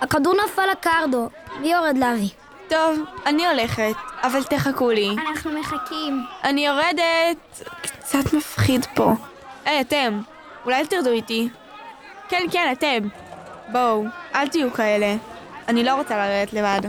הכדור נפל לקרדו. מי יורד להביא? טוב, אני הולכת, אבל תחכו לי. אנחנו מחכים. אני יורדת. קצת מפחיד פה. היי, אתם. אולי תרדו איתי. כן, כן, אתם. בואו, אל תהיו כאלה. אני לא רוצה לרדת לבד.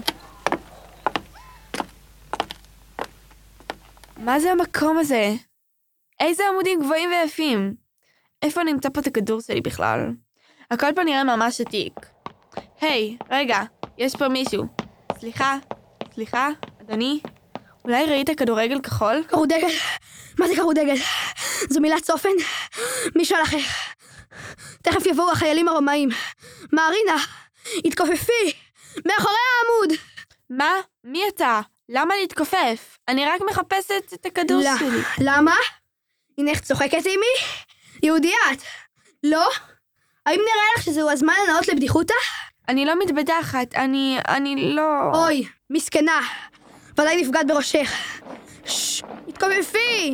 מה זה המקום הזה? איזה עמודים גבוהים ויפים. איפה נמצא פה את הכדור שלי בכלל? הכל פה נראה ממש עתיק. היי, רגע, יש פה מישהו. סליחה, אדוני? אולי ראית כדורגל כחול? כדורגל? מה זה כדורגל? זו מילת צופן? מי שלח? תכף יבואו החיילים הרומאים. מרינה, התכופפי! מאחורי העמוד! מה? מי אתה? למה להתכופף? אני רק מחפשת את הכדור שלי. למה? הינך צוחקת עימי? יהודיית. לא? האם נראה לך שזהו הזמן הנאות לבדיחותה? אני לא מתבדחת, אני לא... אוי, מסכנה. ודאי נפגעת בראשך. התכופפי!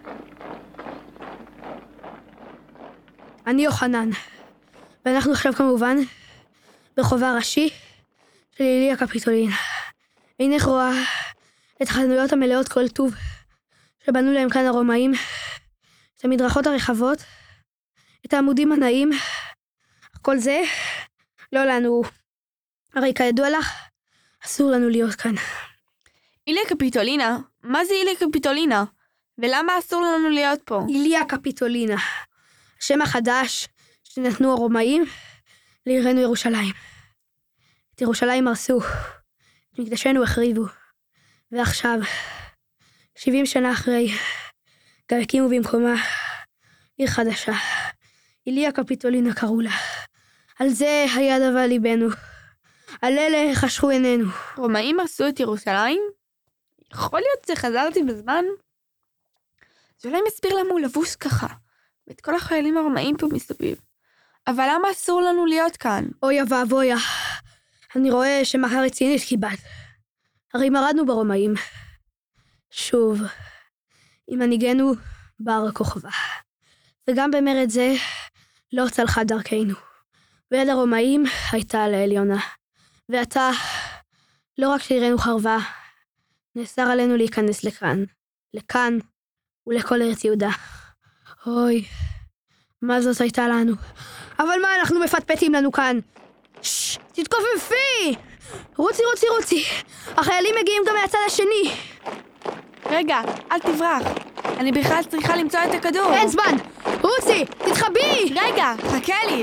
אני יוחנן. ואנחנו עכשיו כמובן ברחובה הראשי של איליה קפיטולינה. אינך רואה את החנויות המלאות כל טוב שבנו להם כאן הרומאים, את המדרכות הרחבות, את העמודים הנעים. כל זה לא לנו. הרי כידוע לך, אסור לנו להיות כאן. איליה קפיטולינה? מה זה איליה קפיטולינה? ולמה אסור לנו להיות פה? איליה קפיטולינה, השם החדש שנתנו הרומאים לעירנו ירושלים. את ירושלים הרסו, את מקדשנו החריבו, ועכשיו, 70 שנה אחרי, גם הקימו במקומה עיר חדשה. איליה קפיטולינה קראו לה. על זה היה דבר ליבנו, על אלה חשכו עינינו. רומאים הרסו את ירושלים? יכול להיות שחזרתי בזמן? זה אולי מסביר למה הוא לבוש ככה, ואת כל החיילים הרומאים פה מסביב. אבל למה אסור לנו להיות כאן? אויה ואבויה, אני רואה שמחה רצינית קיבלת. הרי מרדנו ברומאים. שוב, עם מנהיגנו בר הכוכבה. וגם במרד זה לא צלחה דרכנו. ויד הרומאים הייתה על העליונה. ועתה, לא רק שעירנו חרבה, נאסר עלינו להיכנס לכאן ולכל ארץ יהודה. אוי, מה זאת הייתה לנו? אבל מה אנחנו מפטפטים לנו כאן? תתכופפי! רוצי! החיילים מגיעים גם מהצד השני. רגע, אל תברח. אני בכלל צריכה למצוא את הכדור. אין זמן! רוצי! תתחבי! רגע, חכה לי.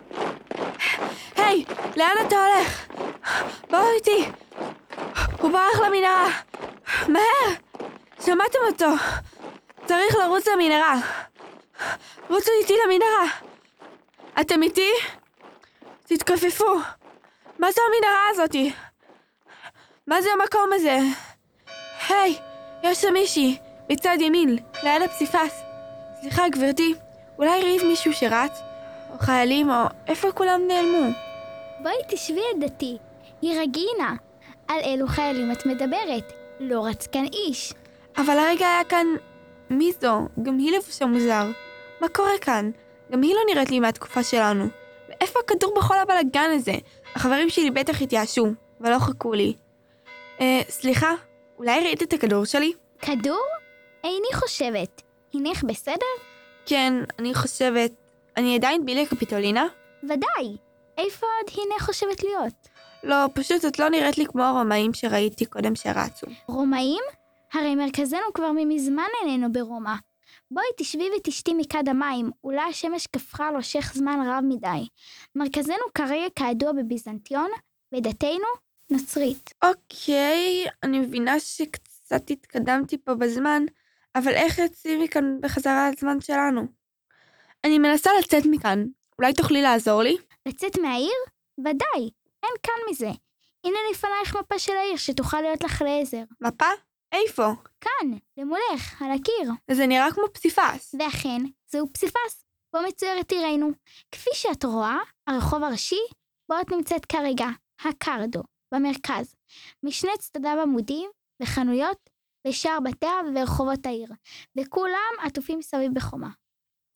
היי, לאן אתה הולך? בואו איתי. הוא ברח למנהרה. מהר! שמעתם אותו? צריך לרוץ למנהרה. רוצו איתי למנהרה. אתם איתי? תתכופפו. מה זו המנהרה הזאתי? מה זה המקום הזה? היי, יש שם מישהי, בצד ימין, ליד הפסיפס. סליחה גברתי, אולי ראית מישהו שרץ? או חיילים, או איפה כולם נעלמו? בואי תשבי עדתי, היא רגינה. על אילו חיילים את מדברת? לא רץ כאן איש. אבל הרגע היה כאן... מי זו? גם היא לבושה מוזר. מה קורה כאן? גם היא לא נראית לי מהתקופה שלנו. ואיפה הכדור בכל הבלגן הזה? החברים שלי בטח התייאשו, ולא חכו לי. סליחה, אולי ראית את הכדור שלי? כדור? איני חושבת. הינך בסדר? כן, אני חושבת... אני עדיין באיליה קפיטולינה? ודאי. איפה עוד הינך חושבת להיות? לא, פשוט את לא נראית לי כמו הרומאים שראיתי קודם שרצו. רומאים? הרי מרכזנו כבר ממזמן איננו ברומא. בואי תשבי ותשתי מכד המים, אולי השמש כפרה לו שך זמן רב מדי. מרכזנו כרגע כידוע בביזנטיון, ודתנו נוצרית. אוקיי, אני מבינה שקצת התקדמתי פה בזמן, אבל איך יוצאים מכאן בחזרה לזמן שלנו? אני מנסה לצאת מכאן, אולי תוכלי לעזור לי? לצאת מהעיר? ודאי, אין כאן מזה. הנה לפנייך מפה של העיר שתוכל להיות לך לעזר. מפה? איפה? כאן, למולך, על הקיר. זה נראה כמו פסיפס. ואכן, זהו פסיפס, בו מצוירת עירנו. כפי שאת רואה, הרחוב הראשי, בו את נמצאת כרגע, הקרדו, במרכז. משני צדדיו עמודים וחנויות בשאר בתיה וברחובות העיר, וכולם עטופים סביב בחומה.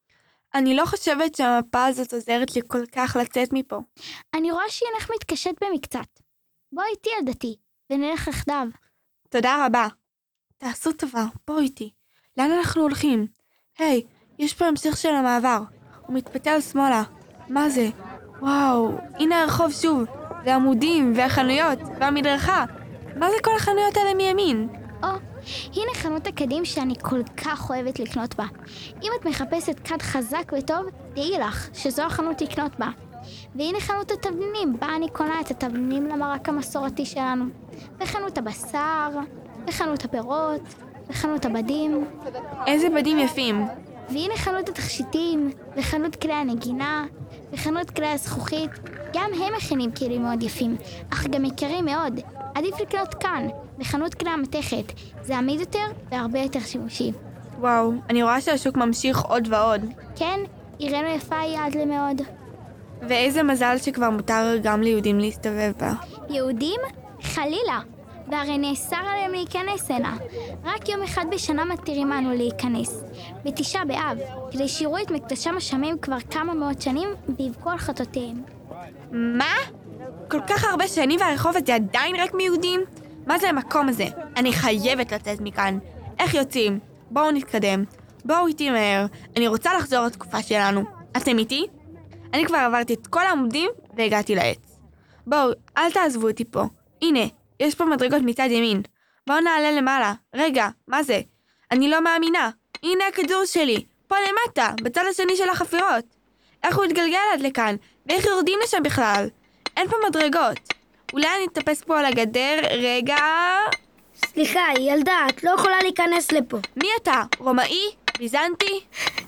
אני לא חושבת שהמפה הזאת עוזרת לי כל כך לצאת מפה. אני רואה שהינך מתקשט במקצת. בואי איתי ילדתי, ונלך יחדיו. תודה רבה. תעשו טובה, בואו איתי. לאן אנחנו הולכים? היי, יש פה המשך של המעבר. הוא מתפתל שמאלה. מה זה? וואו, הנה הרחוב שוב. והעמודים, והחנויות, והמדרכה. מה זה כל החנויות האלה מימין? הנה חנות הקדים שאני כל כך אוהבת לקנות בה. אם את מחפשת כד חזק וטוב, תהי לך שזו החנות לקנות בה. והנה חנות התבלינים, בה אני קונה את התבלינים למרק המסורתי שלנו. וחנות הבשר, וחנות הפירות, וחנות הבדים. איזה בדים יפים. והנה חנות התכשיטים, וחנות כלי הנגינה, וחנות כלי הזכוכית. גם הם מכינים כלים מאוד יפים, אך גם יקרים מאוד. עדיף לקנות כאן, בחנות כלי המתכת. זה עמיד יותר והרבה יותר שימושי. וואו, אני רואה שהשוק ממשיך עוד ועוד. כן, עירנו יפה היא עד למאוד. ואיזה מזל שכבר מותר גם ליהודים להסתובב בה. יהודים? חלילה. והרי נאסר עליהם להיכנס הנה. רק יום אחד בשנה מתירים אנו להיכנס. בתשעה באב, כדי שיראו את מקדשם השמים כבר כמה מאות שנים ויבכו על חטאותיהם. מה? כל כך הרבה שנים והרחוב הזה עדיין רק מיהודים? מה זה המקום הזה? אני חייבת לצאת מכאן. איך יוצאים? בואו נתקדם. בואו איתי מהר. אני רוצה לחזור לתקופה שלנו. אתם איתי? אני כבר עברתי את כל העמודים והגעתי לעץ. בואו, אל תעזבו אותי פה. הנה, יש פה מדרגות מצד ימין. בואו נעלה למעלה. רגע, מה זה? אני לא מאמינה. הנה הכדור שלי. פה למטה, בצד השני של החפירות. איך הוא התגלגל עד לכאן? ואיך יורדים לשם בכלל? אין פה מדרגות. אולי אני אתאפס פה על הגדר, רגע... סליחה, ילדה, את לא יכולה להיכנס לפה. מי אתה? רומאי? ביזנטי?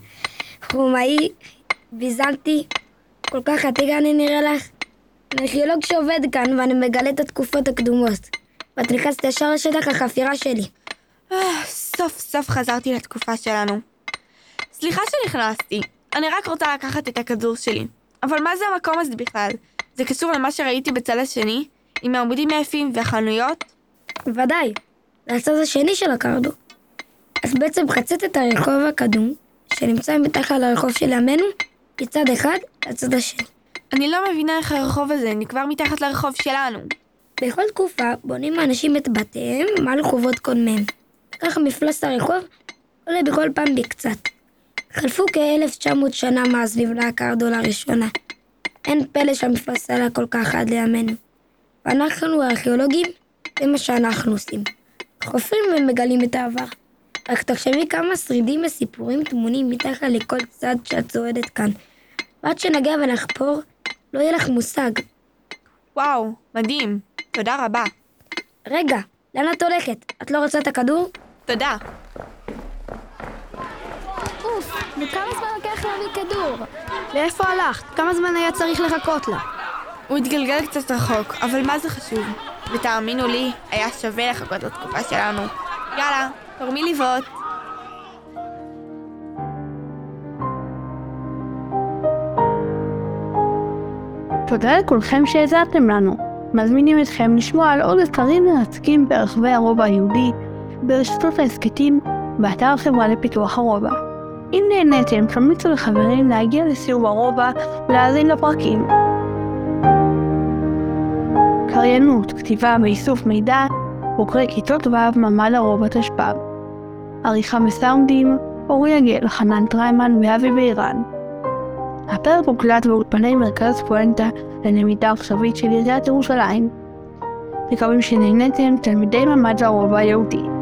רומאי, ביזנטי, כל כך עתיק אני נראה לך. אני ארכיאולוג שעובד כאן ואני מגלה את התקופות הקדומות. ואת נכנסת ישר לשטח החפירה שלי. סוף סוף חזרתי לתקופה שלנו. סליחה שנכנסתי, אני רק רוצה לקחת את הכדור שלי. אבל מה זה המקום הזה בכלל? זה קשור למה שראיתי בצד השני, עם העמודים היפים והחנויות? ודאי, זה הצד השני של הקרדו. אז בעצם חצית את הרחוב הקדום, שנמצא מתחת לרחוב של ימינו, מצד אחד לצד השני. אני לא מבינה איך הרחוב הזה נקבר מתחת לרחוב שלנו. בכל תקופה בונים האנשים את בתיהם מעל חובות קודמיהם. ככה מפלס הרחוב עולה בכל פעם בקצת. חלפו כ-1900 שנה מאז נבנה הקרדו לראשונה. אין פלא שהמפלס עלה כל כך עד לימינו. ואנחנו הארכיאולוגים, זה מה שאנחנו עושים. חופרים ומגלים את העבר. רק תחשבי כמה שרידים וסיפורים טמונים מתחת לכל צד שאת צועדת כאן. ועד שנגיע ונחפור, לא יהיה לך מושג. וואו, מדהים. תודה רבה. רגע, לאן את הולכת? את לא רוצה את הכדור? תודה. אוף, וכמה זמן לוקח להביא כדור? לאיפה הלכת? כמה זמן היה צריך לחכות לה? הוא התגלגל קצת רחוק, אבל מה זה חשוב? ותאמינו לי, היה שווה לחכות לתקופה שלנו. יאללה, תורמי לבעוט. תודה לכולכם שהזרתם לנו. מזמינים אתכם לשמוע על עוד אתרים מרתקים ברחבי הרובע היהודי, ברשתות ההסכתים, באתר החברה לפיתוח הרובע. אם נהניתם, תמליצו לחברים להגיע לסיור ברובע ולהאזין לפרקים. קריינות, כתיבה ואיסוף מידע, חוקרי כיתות ו' ממ"ד הרובע תשפ"ב. עריכה וסאונדים, אורי יגל, חנן טריימן ואבי בירן. הפרק הוקלט באולפני מרכז פואנטה ללמידה עכשווית של עיריית ירושלים. מקווים שנהניתם תלמידי ממ"ד הרובע היהודי.